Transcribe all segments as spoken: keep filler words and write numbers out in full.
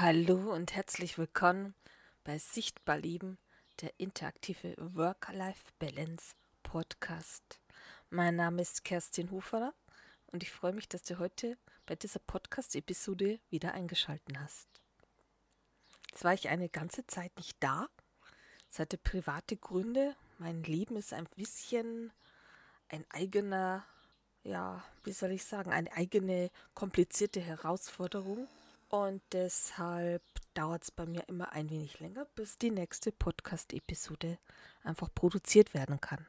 Hallo und herzlich willkommen bei Sichtbar Leben, der interaktive Work-Life-Balance Podcast. Mein Name ist Kerstin Huferer und ich freue mich, dass du heute bei dieser Podcast-Episode wieder eingeschaltet hast. Jetzt war ich eine ganze Zeit nicht da. Es hatte private Gründe. Mein Leben ist ein bisschen ein eigener, ja, wie soll ich sagen, eine eigene komplizierte Herausforderung. Und deshalb dauert es bei mir immer ein wenig länger, bis die nächste Podcast-Episode einfach produziert werden kann.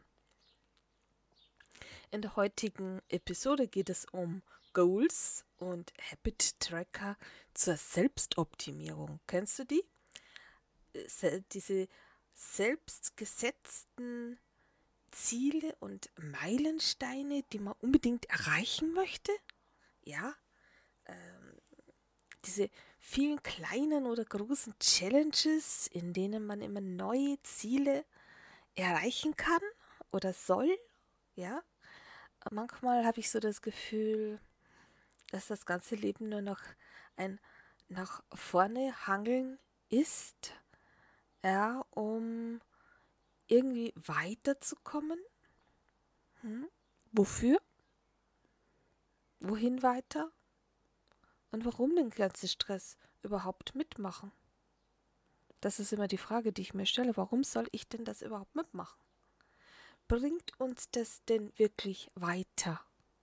In der heutigen Episode geht es um Goals und Habit Tracker zur Selbstoptimierung. Kennst du die? Se- diese selbstgesetzten Ziele und Meilensteine, die man unbedingt erreichen möchte? Ja, ähm, diese vielen kleinen oder großen Challenges, in denen man immer neue Ziele erreichen kann oder soll, ja. Manchmal habe ich so das Gefühl, dass das ganze Leben nur noch ein nach vorne hangeln ist, ja, um irgendwie weiterzukommen. Hm? Wofür? Wohin weiter? Und warum den ganzen Stress überhaupt mitmachen? Das ist immer die Frage, die ich mir stelle. Warum soll ich denn das überhaupt mitmachen? Bringt uns das denn wirklich weiter?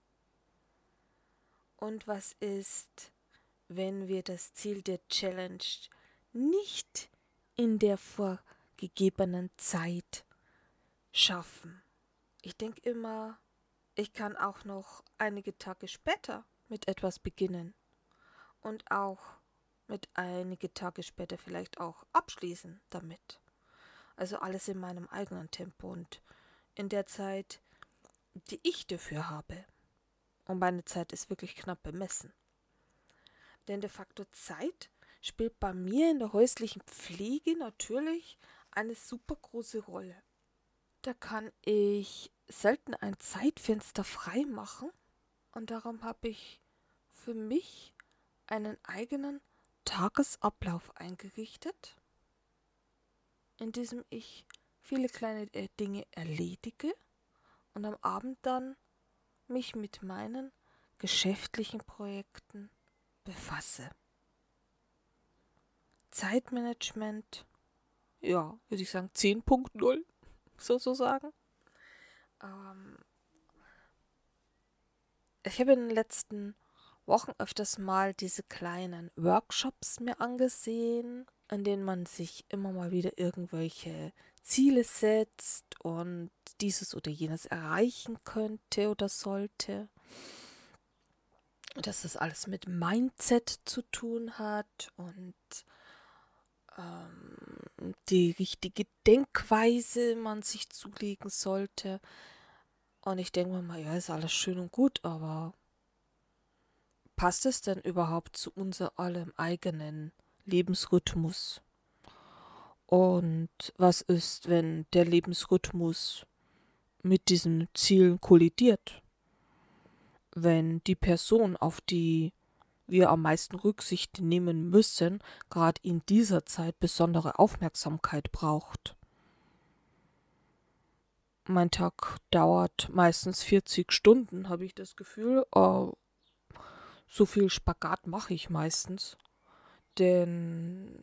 Und was ist, wenn wir das Ziel der Challenge nicht in der vorgegebenen Zeit schaffen? Ich denke immer, ich kann auch noch einige Tage später mit etwas beginnen und auch mit einige Tage später vielleicht auch abschließen damit. Also alles in meinem eigenen Tempo und in der Zeit, die ich dafür habe. Und meine Zeit ist wirklich knapp bemessen. Denn der Faktor Zeit spielt bei mir in der häuslichen Pflege natürlich eine super große Rolle. Da kann ich selten ein Zeitfenster frei machen und darum habe ich für mich einen eigenen Tagesablauf eingerichtet, in diesem ich viele kleine Dinge erledige und am Abend dann mich mit meinen geschäftlichen Projekten befasse. Zeitmanagement, ja, würde ich sagen zehn Punkt null sozusagen. Ähm, ich habe in den letzten Wochen öfters mal diese kleinen Workshops mir angesehen, an denen man sich immer mal wieder irgendwelche Ziele setzt und dieses oder jenes erreichen könnte oder sollte. Dass das alles mit Mindset zu tun hat und ähm, die richtige Denkweise man sich zulegen sollte. Und ich denke mir mal, ja, ist alles schön und gut, aber passt es denn überhaupt zu unser allem eigenen Lebensrhythmus? Und was ist, wenn der Lebensrhythmus mit diesen Zielen kollidiert? Wenn die Person, auf die wir am meisten Rücksicht nehmen müssen, gerade in dieser Zeit besondere Aufmerksamkeit braucht. Mein Tag dauert meistens vierzig Stunden, habe ich das Gefühl. Uh, so viel Spagat mache ich meistens. Denn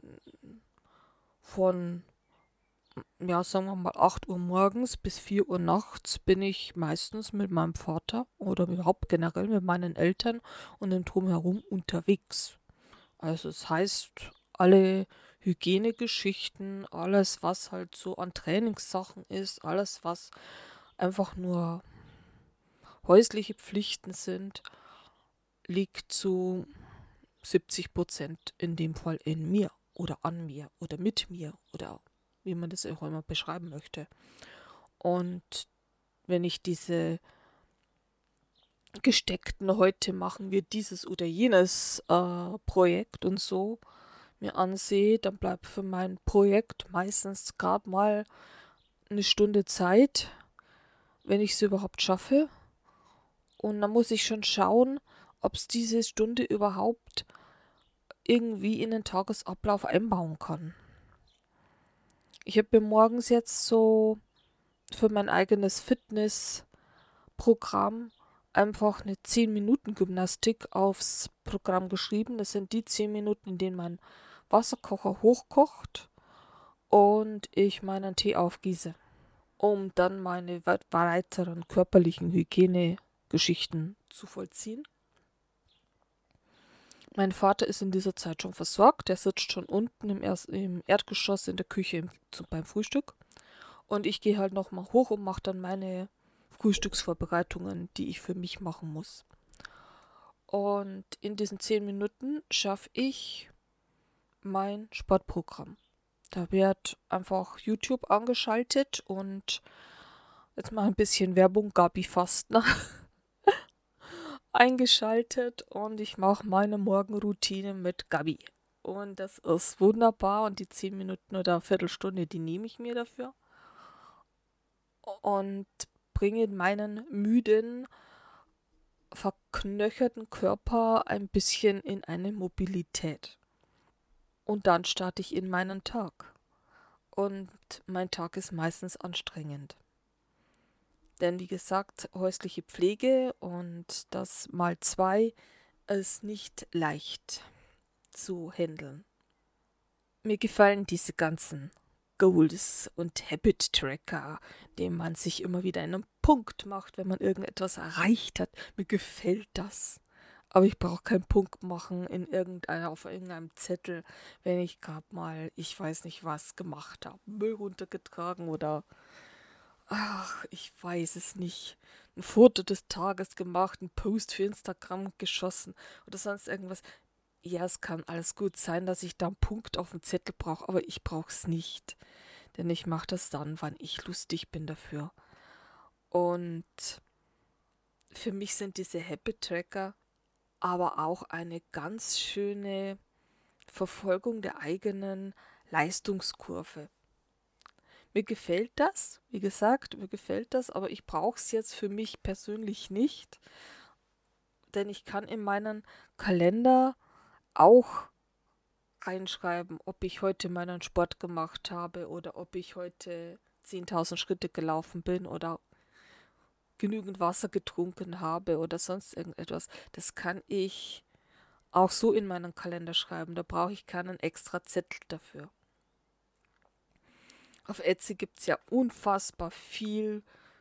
von, ja, sagen wir mal, acht Uhr morgens bis vier Uhr nachts bin ich meistens mit meinem Vater oder überhaupt generell mit meinen Eltern und dem Drumherum unterwegs. Also es heißt, alle Hygienegeschichten, alles, was halt so an Trainingssachen ist, alles, was einfach nur häusliche Pflichten sind, liegt zu siebzig Prozent in dem Fall in mir oder an mir oder mit mir oder wie man das auch immer beschreiben möchte. Und wenn ich diese gesteckten, heute machen wir dieses oder jenes äh, Projekt und so mir ansehe, dann bleibt für mein Projekt meistens gerade mal eine Stunde Zeit, wenn ich es überhaupt schaffe. Und dann muss ich schon schauen, ob es diese Stunde überhaupt irgendwie in den Tagesablauf einbauen kann. Ich habe mir morgens jetzt so für mein eigenes Fitnessprogramm einfach eine zehn Minuten Gymnastik aufs Programm geschrieben. Das sind die zehn Minuten, in denen mein Wasserkocher hochkocht und ich meinen Tee aufgieße, um dann meine weiteren körperlichen Hygienegeschichten zu vollziehen. Mein Vater ist in dieser Zeit schon versorgt. Der sitzt schon unten im, Erst im Erdgeschoss in der Küche im, zu, beim Frühstück. Und ich gehe halt nochmal hoch und mache dann meine Frühstücksvorbereitungen, die ich für mich machen muss. Und in diesen zehn Minuten schaffe ich mein Sportprogramm. Da wird einfach YouTube angeschaltet und jetzt mal ein bisschen Werbung, Gabi Fastner eingeschaltet und ich mache meine Morgenroutine mit Gabi. Und das ist wunderbar und die zehn Minuten oder eine Viertelstunde, die nehme ich mir dafür und bringe meinen müden, verknöcherten Körper ein bisschen in eine Mobilität. Und dann starte ich in meinen Tag. Und mein Tag ist meistens anstrengend. Denn wie gesagt, häusliche Pflege und das mal zwei ist nicht leicht zu handeln. Mir gefallen diese ganzen Goals und Habit-Tracker, dem man sich immer wieder einen Punkt macht, wenn man irgendetwas erreicht hat. Mir gefällt das. Aber ich brauche keinen Punkt machen in irgendeiner, auf irgendeinem Zettel, wenn ich gerade mal, ich weiß nicht was, gemacht habe. Müll runtergetragen oder, ach, ich weiß es nicht. Ein Foto des Tages gemacht, einen Post für Instagram geschossen oder sonst irgendwas. Ja, es kann alles gut sein, dass ich da einen Punkt auf dem Zettel brauche, aber ich brauche es nicht. Denn ich mache das dann, wann ich lustig bin dafür. Und für mich sind diese Habit-Tracker aber auch eine ganz schöne Verfolgung der eigenen Leistungskurve. Mir gefällt das, wie gesagt, mir gefällt das, aber ich brauche es jetzt für mich persönlich nicht, denn ich kann in meinen Kalender auch reinschreiben, ob ich heute meinen Sport gemacht habe oder ob ich heute zehntausend Schritte gelaufen bin oder genügend Wasser getrunken habe oder sonst irgendetwas. Das kann ich auch so in meinen Kalender schreiben. Da brauche ich keinen extra Zettel dafür. Auf Etsy gibt es ja unfassbar viel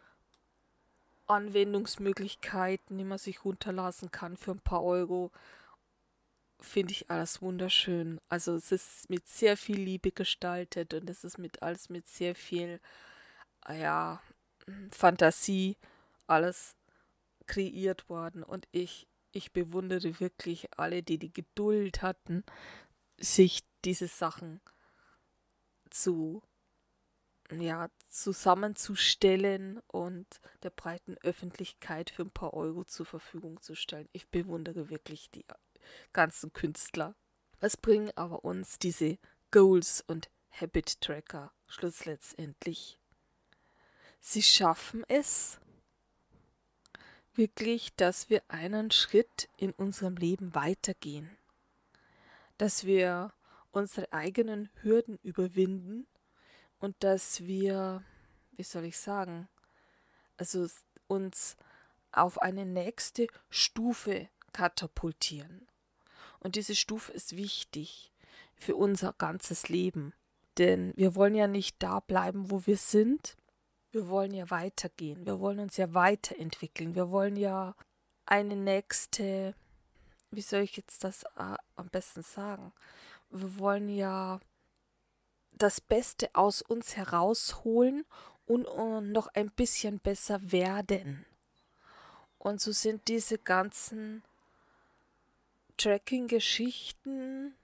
Anwendungsmöglichkeiten, die man sich runterlassen kann für ein paar Euro. Finde ich alles wunderschön. Also es ist mit sehr viel Liebe gestaltet und es ist mit alles mit sehr viel ja, Fantasie alles kreiert worden. Und ich, ich bewundere wirklich alle, die die Geduld hatten, sich diese Sachen zu ja, zusammenzustellen und der breiten Öffentlichkeit für ein paar Euro zur Verfügung zu stellen. Ich bewundere wirklich die ganzen Künstler. Was bringen aber uns diese Goals und Habit Tracker schlussendlich? Sie schaffen es wirklich, dass wir einen Schritt in unserem Leben weitergehen, dass wir unsere eigenen Hürden überwinden und dass wir, wie soll ich sagen, also uns auf eine nächste Stufe katapultieren. Und diese Stufe ist wichtig für unser ganzes Leben. Denn wir wollen ja nicht da bleiben, wo wir sind. Wir wollen ja weitergehen. Wir wollen uns ja weiterentwickeln. Wir wollen ja eine nächste, wie soll ich jetzt das äh, am besten sagen? Wir wollen ja das Beste aus uns herausholen und uh, noch ein bisschen besser werden. Und so sind diese ganzen Tracking-Geschichten,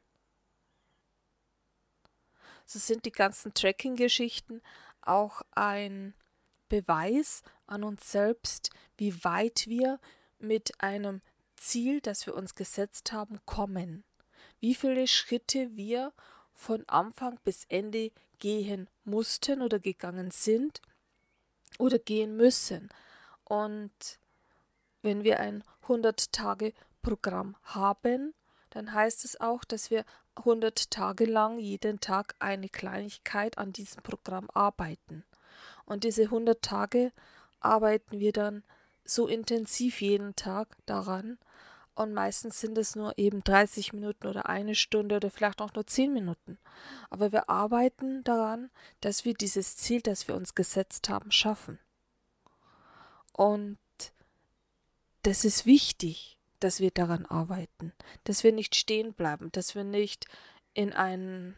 so sind die ganzen Tracking-Geschichten auch ein Beweis an uns selbst, wie weit wir mit einem Ziel, das wir uns gesetzt haben, kommen. Wie viele Schritte wir von Anfang bis Ende gehen mussten oder gegangen sind oder gehen müssen. Und wenn wir ein hundert Tage Programm haben, dann heißt es auch, dass wir hundert Tage lang jeden Tag eine Kleinigkeit an diesem Programm arbeiten. Und diese hundert Tage arbeiten wir dann so intensiv jeden Tag daran. Und meistens sind es nur eben dreißig Minuten oder eine Stunde oder vielleicht auch nur zehn Minuten. Aber wir arbeiten daran, dass wir dieses Ziel, das wir uns gesetzt haben, schaffen. Und das ist wichtig, dass wir daran arbeiten, dass wir nicht stehen bleiben, dass wir nicht in einen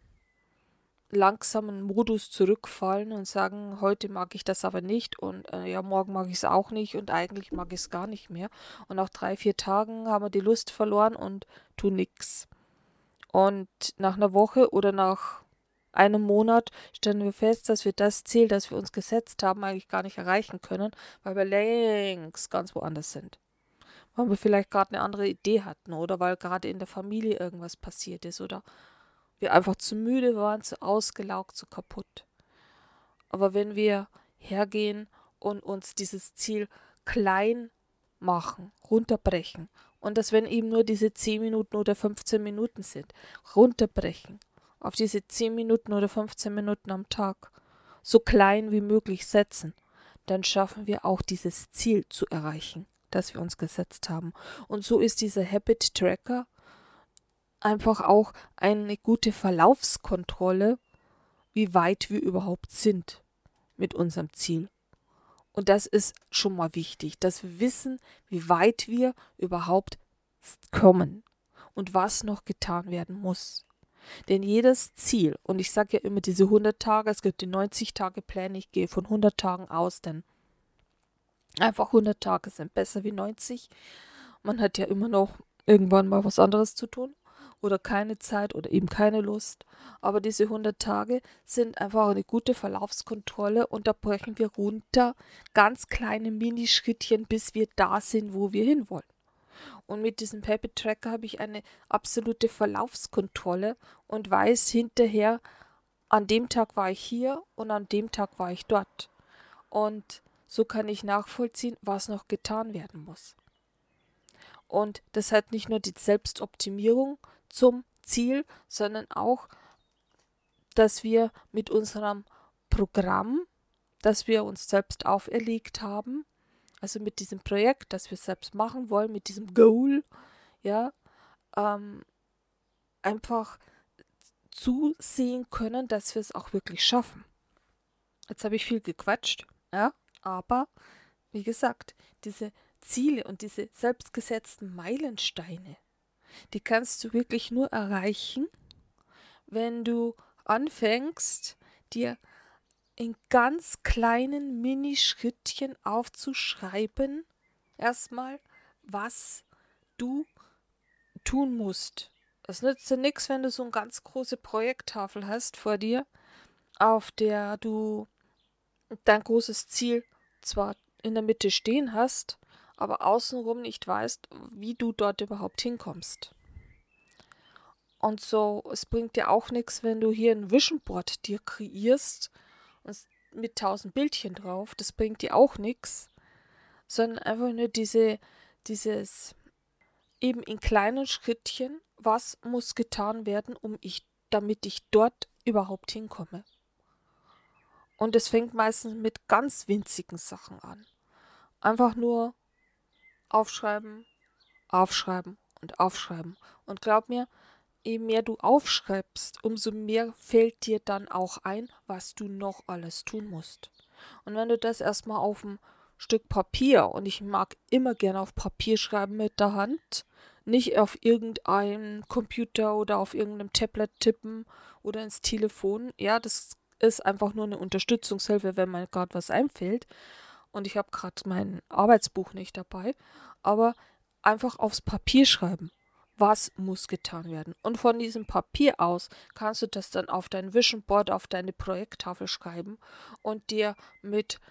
langsamen Modus zurückfallen und sagen, heute mag ich das aber nicht und äh, ja, morgen mag ich es auch nicht und eigentlich mag ich es gar nicht mehr. Und nach drei, vier Tagen haben wir die Lust verloren und tun nichts. Und nach einer Woche oder nach einem Monat stellen wir fest, dass wir das Ziel, das wir uns gesetzt haben, eigentlich gar nicht erreichen können, weil wir längst ganz woanders sind. Weil wir vielleicht gerade eine andere Idee hatten oder weil gerade in der Familie irgendwas passiert ist oder wir einfach zu müde waren, zu ausgelaugt, zu kaputt. Aber wenn wir hergehen und uns dieses Ziel klein machen, runterbrechen und dass wenn eben nur diese zehn Minuten oder fünfzehn Minuten sind, runterbrechen auf diese zehn Minuten oder fünfzehn Minuten am Tag, so klein wie möglich setzen, dann schaffen wir auch dieses Ziel zu erreichen, das wir uns gesetzt haben. Und so ist dieser Habit Tracker einfach auch eine gute Verlaufskontrolle, wie weit wir überhaupt sind mit unserem Ziel. Und das ist schon mal wichtig, dass wir wissen, wie weit wir überhaupt kommen und was noch getan werden muss. Denn jedes Ziel, und ich sage ja immer diese hundert Tage, es gibt die neunzig-Tage-Pläne, ich gehe von hundert Tagen aus, denn einfach hundert Tage sind besser wie neunzig. Man hat ja immer noch irgendwann mal was anderes zu tun oder keine Zeit oder eben keine Lust. Aber diese hundert Tage sind einfach eine gute Verlaufskontrolle und da brechen wir runter ganz kleine Minischrittchen, bis wir da sind, wo wir hinwollen. Und mit diesem Habit Tracker habe ich eine absolute Verlaufskontrolle und weiß hinterher, an dem Tag war ich hier und an dem Tag war ich dort. Und so kann ich nachvollziehen, was noch getan werden muss. Und das hat nicht nur die Selbstoptimierung zum Ziel, sondern auch, dass wir mit unserem Programm, das wir uns selbst auferlegt haben, also mit diesem Projekt, das wir selbst machen wollen, mit diesem Goal, ja, ähm, einfach zusehen können, dass wir es auch wirklich schaffen. Jetzt habe ich viel gequatscht, ja, aber wie gesagt, diese Ziele und diese selbstgesetzten Meilensteine, die kannst du wirklich nur erreichen, wenn du anfängst, dir in ganz kleinen Minischrittchen aufzuschreiben, erstmal, was du tun musst. Es nützt dir nichts, wenn du so eine ganz große Projekttafel hast vor dir, auf der du dein großes Ziel zwar in der Mitte stehen hast, aber außenrum nicht weißt, wie du dort überhaupt hinkommst. Und so, es bringt dir auch nichts, wenn du hier ein Vision Board dir kreierst mit tausend Bildchen drauf, das bringt dir auch nichts, sondern einfach nur diese, dieses eben in kleinen Schrittchen, was muss getan werden, um ich, damit ich dort überhaupt hinkomme. Und es fängt meistens mit ganz winzigen Sachen an. Einfach nur aufschreiben, aufschreiben und aufschreiben. Und glaub mir, je mehr du aufschreibst, umso mehr fällt dir dann auch ein, was du noch alles tun musst. Und wenn du das erstmal auf ein Stück Papier, und ich mag immer gerne auf Papier schreiben mit der Hand, nicht auf irgendeinem Computer oder auf irgendeinem Tablet tippen oder ins Telefon. Ja, das ist einfach nur eine Unterstützungshilfe, wenn mir gerade was einfällt. Und ich habe gerade mein Arbeitsbuch nicht dabei. Aber einfach aufs Papier schreiben. Was muss getan werden? Und von diesem Papier aus kannst du das dann auf dein Vision Board, auf deine Projekttafel schreiben und dir mit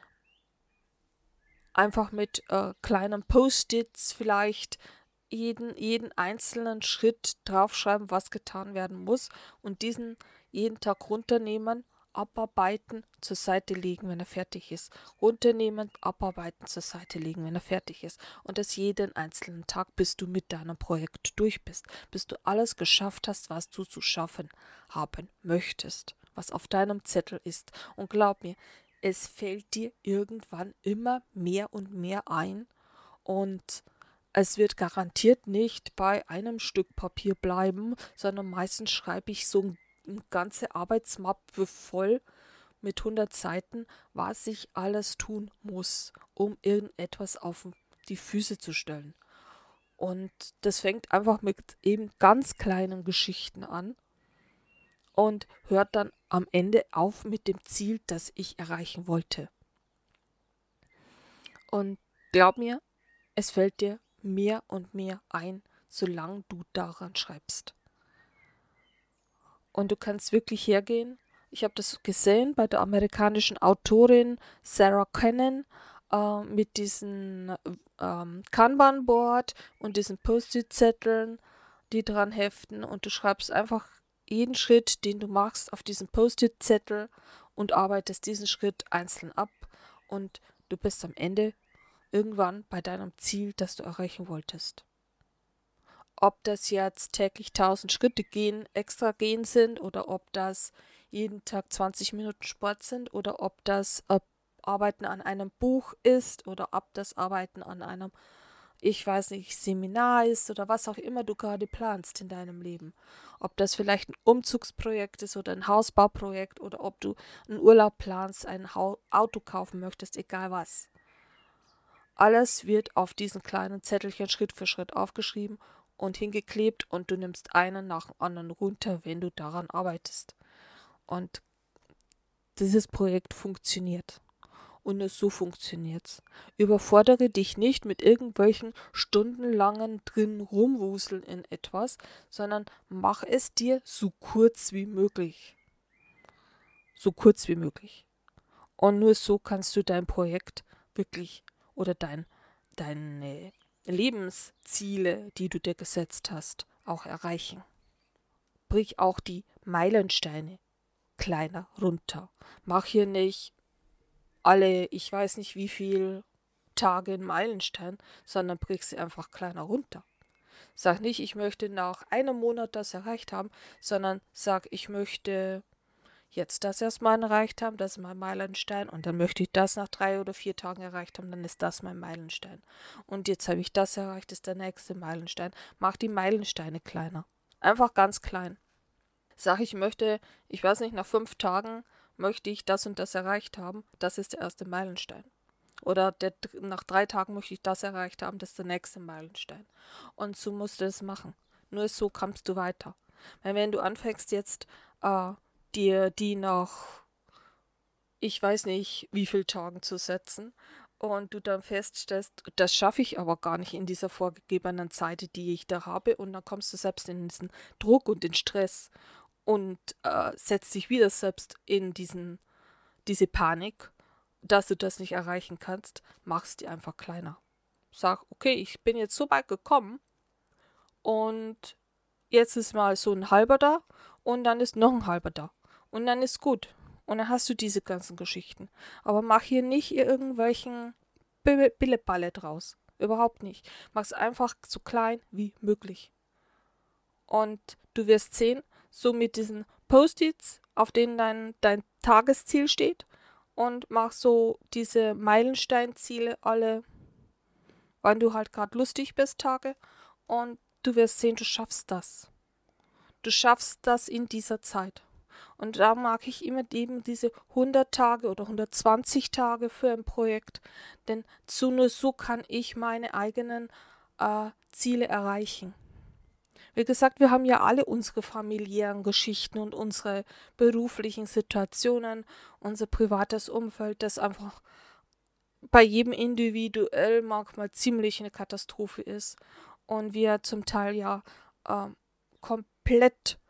einfach mit äh, kleinen Post-its vielleicht jeden, jeden einzelnen Schritt draufschreiben, was getan werden muss und diesen jeden Tag runternehmen abarbeiten, zur Seite legen, wenn er fertig ist. Runternehmen, abarbeiten, zur Seite legen, wenn er fertig ist. Und das jeden einzelnen Tag, bis du mit deinem Projekt durch bist. Bis du alles geschafft hast, was du zu schaffen haben möchtest. Was auf deinem Zettel ist. Und glaub mir, es fällt dir irgendwann immer mehr und mehr ein. Und es wird garantiert nicht bei einem Stück Papier bleiben, sondern meistens schreibe ich so eine ganze Arbeitsmappe voll mit hundert Seiten, was ich alles tun muss, um irgendetwas auf die Füße zu stellen. Und das fängt einfach mit eben ganz kleinen Geschichten an und hört dann am Ende auf mit dem Ziel, das ich erreichen wollte. Und glaub mir, es fällt dir mehr und mehr ein, solange du daran schreibst. Und du kannst wirklich hergehen. Ich habe das gesehen bei der amerikanischen Autorin Sarah Cannon äh, mit diesem ähm, Kanban-Board und diesen Post-it-Zetteln, die dran heften. Und du schreibst einfach jeden Schritt, den du machst, auf diesen Post-it-Zettel und arbeitest diesen Schritt einzeln ab. Und du bist am Ende irgendwann bei deinem Ziel, das du erreichen wolltest. Ob das jetzt täglich tausend Schritte gehen, extra gehen sind oder ob das jeden Tag zwanzig Minuten Sport sind oder ob das äh, Arbeiten an einem Buch ist oder ob das Arbeiten an einem, ich weiß nicht, Seminar ist oder was auch immer du gerade planst in deinem Leben. Ob das vielleicht ein Umzugsprojekt ist oder ein Hausbauprojekt oder ob du einen Urlaub planst, ein Auto kaufen möchtest, egal was. Alles wird auf diesen kleinen Zettelchen Schritt für Schritt aufgeschrieben und hingeklebt und du nimmst einen nach dem anderen runter, wenn du daran arbeitest. Und dieses Projekt funktioniert. Und nur so funktioniert's. Überfordere dich nicht mit irgendwelchen stundenlangen drin rumwuseln in etwas, sondern mach es dir so kurz wie möglich. So kurz wie möglich. Und nur so kannst du dein Projekt wirklich oder dein, deine Lebensziele, die du dir gesetzt hast, auch erreichen. Brich auch die Meilensteine kleiner runter. Mach hier nicht alle, ich weiß nicht wie viel Tage einen Meilenstein, sondern brich sie einfach kleiner runter. Sag nicht, ich möchte nach einem Monat das erreicht haben, sondern sag, ich möchte jetzt das erstmal erreicht haben, das ist mein Meilenstein und dann möchte ich das nach drei oder vier Tagen erreicht haben, dann ist das mein Meilenstein. Und jetzt habe ich das erreicht, ist der nächste Meilenstein. Mach die Meilensteine kleiner. Einfach ganz klein. Sag, ich möchte, ich weiß nicht, nach fünf Tagen möchte ich das und das erreicht haben, das ist der erste Meilenstein. Oder der, nach drei Tagen möchte ich das erreicht haben, das ist der nächste Meilenstein. Und so musst du es machen. Nur so kommst du weiter. Weil wenn du anfängst jetzt äh, dir die nach, ich weiß nicht, wie viel Tagen zu setzen und du dann feststellst, das schaffe ich aber gar nicht in dieser vorgegebenen Zeit, die ich da habe und dann kommst du selbst in diesen Druck und den Stress und äh, setzt dich wieder selbst in diesen, diese Panik, dass du das nicht erreichen kannst, machst die einfach kleiner. Sag, okay, ich bin jetzt so weit gekommen und jetzt ist mal so ein halber da und dann ist noch ein halber da. Und dann ist gut. Und dann hast du diese ganzen Geschichten. Aber mach hier nicht irgendwelchen Billeballe draus. Überhaupt nicht. Mach es einfach so klein wie möglich. Und du wirst sehen, so mit diesen Post-its, auf denen dein, dein Tagesziel steht. Und mach so diese Meilensteinziele alle, wann du halt gerade lustig bist, Tage. Und du wirst sehen, du schaffst das. Du schaffst das in dieser Zeit. Und da mag ich immer eben diese hundert Tage oder hundertzwanzig Tage für ein Projekt, denn so nur so kann ich meine eigenen äh, Ziele erreichen. Wie gesagt, wir haben ja alle unsere familiären Geschichten und unsere beruflichen Situationen, unser privates Umfeld, das einfach bei jedem individuell manchmal ziemlich eine Katastrophe ist und wir zum Teil ja äh, komplett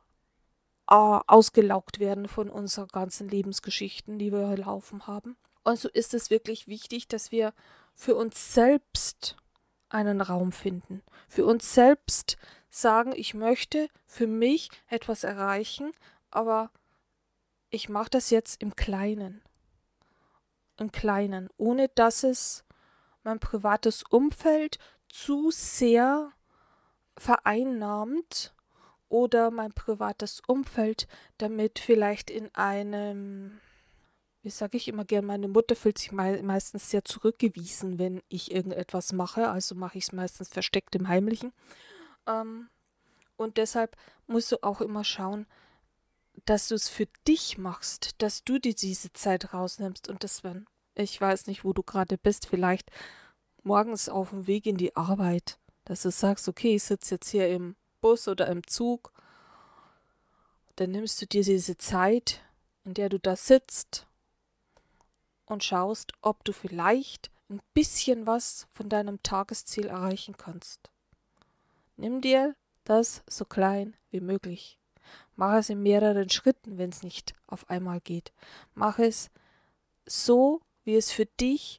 ausgelaugt werden von unseren ganzen Lebensgeschichten, die wir laufen haben. Und so ist es wirklich wichtig, dass wir für uns selbst einen Raum finden. Für uns selbst sagen, ich möchte für mich etwas erreichen, aber ich mache das jetzt im Kleinen. Im Kleinen, ohne dass es mein privates Umfeld zu sehr vereinnahmt oder mein privates Umfeld damit vielleicht in einem, wie sage ich immer gern, meine Mutter fühlt sich mei- meistens sehr zurückgewiesen, wenn ich irgendetwas mache, also mache ich es meistens versteckt im Heimlichen. Ähm, und deshalb musst du auch immer schauen, dass du es für dich machst, dass du dir diese Zeit rausnimmst und das, wenn, ich weiß nicht, wo du gerade bist, vielleicht morgens auf dem Weg in die Arbeit, dass du sagst, okay, ich sitze jetzt hier im Bus oder im Zug, dann nimmst du dir diese Zeit, in der du da sitzt und schaust, ob du vielleicht ein bisschen was von deinem Tagesziel erreichen kannst. Nimm dir das so klein wie möglich. Mach es in mehreren Schritten, wenn es nicht auf einmal geht. Mach es so, wie es für dich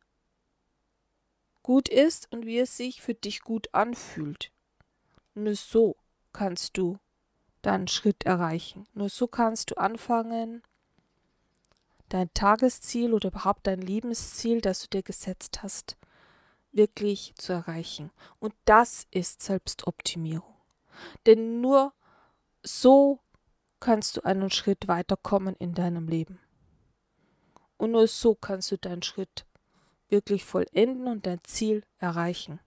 gut ist und wie es sich für dich gut anfühlt. Nur so kannst du deinen Schritt erreichen. Nur so kannst du anfangen, dein Tagesziel oder überhaupt dein Lebensziel, das du dir gesetzt hast, wirklich zu erreichen. Und das ist Selbstoptimierung. Denn nur so kannst du einen Schritt weiterkommen in deinem Leben. Und nur so kannst du deinen Schritt wirklich vollenden und dein Ziel erreichen.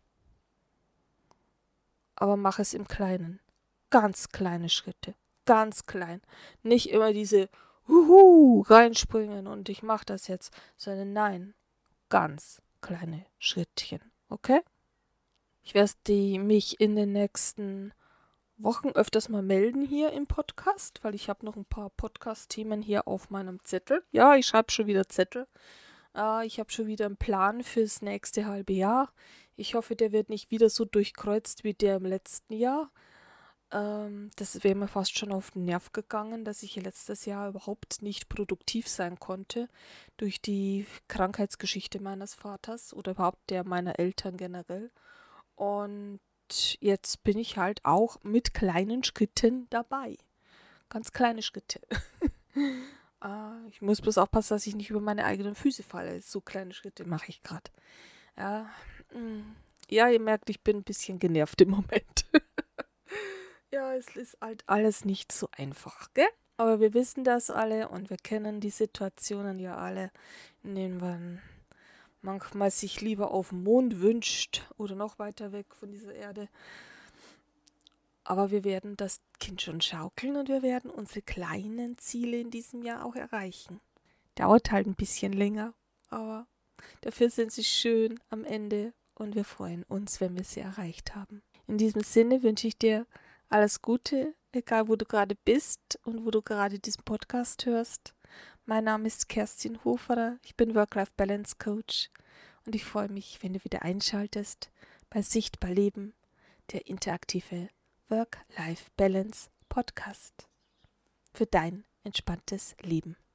Aber mach es im Kleinen. Ganz kleine Schritte. Ganz klein. Nicht immer diese Huhu reinspringen und ich mach das jetzt, sondern nein, ganz kleine Schrittchen. Okay? Ich werde die mich in den nächsten Wochen öfters mal melden hier im Podcast, weil ich habe noch ein paar Podcast-Themen hier auf meinem Zettel. Ja, ich schreibe schon wieder Zettel. Äh, ich habe schon wieder einen Plan fürs nächste halbe Jahr. Ich hoffe, der wird nicht wieder so durchkreuzt wie der im letzten Jahr. Ähm, das wäre mir fast schon auf den Nerv gegangen, dass ich letztes Jahr überhaupt nicht produktiv sein konnte durch die Krankheitsgeschichte meines Vaters oder überhaupt der meiner Eltern generell. Und jetzt bin ich halt auch mit kleinen Schritten dabei. Ganz kleine Schritte. Ah, ich muss bloß aufpassen, dass ich nicht über meine eigenen Füße falle. So kleine Schritte mache ich gerade. Ja, mm. ja, ihr merkt, ich bin ein bisschen genervt im Moment. Ja, es ist halt alles nicht so einfach, gell? Aber wir wissen das alle und wir kennen die Situationen ja alle, in denen man manchmal sich lieber auf den Mond wünscht oder noch weiter weg von dieser Erde. Aber wir werden das Kind schon schaukeln und wir werden unsere kleinen Ziele in diesem Jahr auch erreichen. Dauert halt ein bisschen länger, aber dafür sind sie schön am Ende und wir freuen uns, wenn wir sie erreicht haben. In diesem Sinne wünsche ich dir alles Gute, egal wo du gerade bist und wo du gerade diesen Podcast hörst. Mein Name ist Kerstin Hoferer, ich bin Work-Life-Balance-Coach und ich freue mich, wenn du wieder einschaltest bei Sichtbar Leben, der interaktive Work-Life-Balance-Podcast für dein entspanntes Leben.